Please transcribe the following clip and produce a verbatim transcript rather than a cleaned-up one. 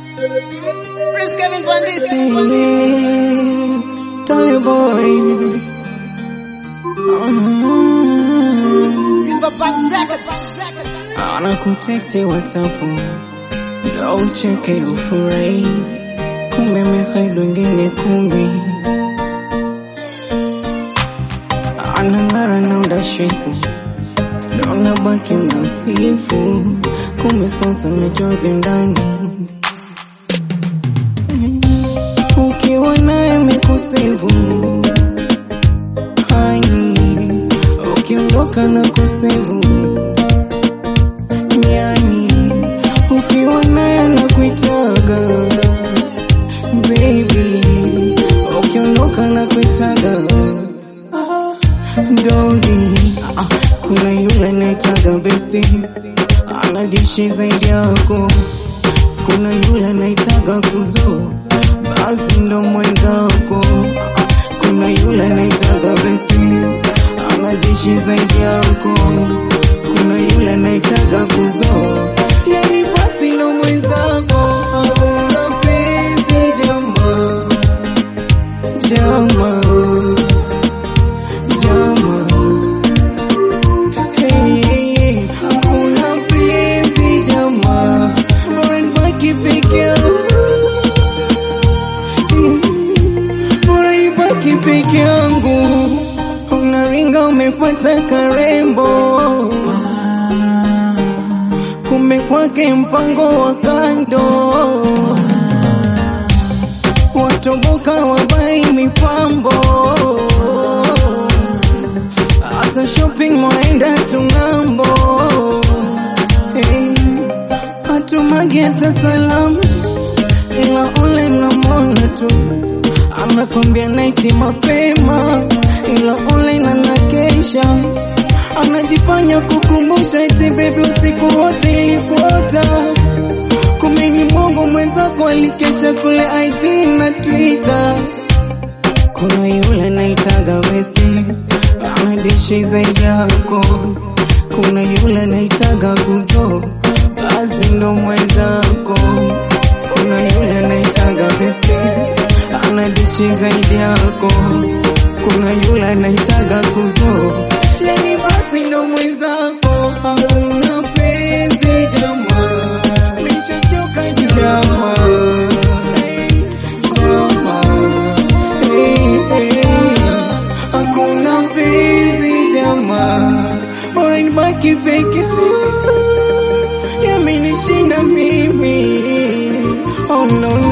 Prince Kevin Pandis. Tally boy. Riverbank Records. Anakutext WhatsApp ndio ucheke ufurahi, kumbe mehaidu ngine kumbi anang'ara na udashiku ndio unabaki mnamsifu, kumbe sponsor na job ndani. Ukiwa naye mekusevu hani, ukiondoka na kusevu nyani, ukiwa naye na kuitaga baby, ukiondoka na kuitaga doggy. Kuna yule naitaga bestie, anadishi zaidi yako. Kuna yule naitaga kuzo, basi ndo mwenzako. Kuna yule naitaga bestie, anadishi zaidi yako. Kuna yule naitaga kuzo, yani basi ndo mwenzako. Hakuna pesi jama, jama, jama. Hey, hey, hey. Hakuna pesi jama, bora nibaki peke yangu. Bora nibaki peke yangu. Unaringa umepata karembo, kumbe kwake mpango wa kando. Watoboka wabai mipambo, hata shopping mwaenda tungambo. Hey, hatumagi hata salamu, ila ule namona tu. Anakwambia naiti mapema, ila ule na nakesha. Anajifanya kukumbusha eti baby usiku wote ilikuota, kumbe ni Mungu mwenzako alikesha kule I G na Twitter. Kuna yule naitaga bestie, anadishi zaidi yako. Kuna yule naitaga kuzo, basi ndo mwenzako. Kuna yule naitaga bestie, anadishi zaidi yako. Kuna yule naitaga kuzo, yani basi ndo mwenzako. Hakuna pesi jama, nishachoka jama, jama. Hey, hey. Hakuna pesi jama, bora nibaki peke yangu. Yamenishinda mimi, oh no.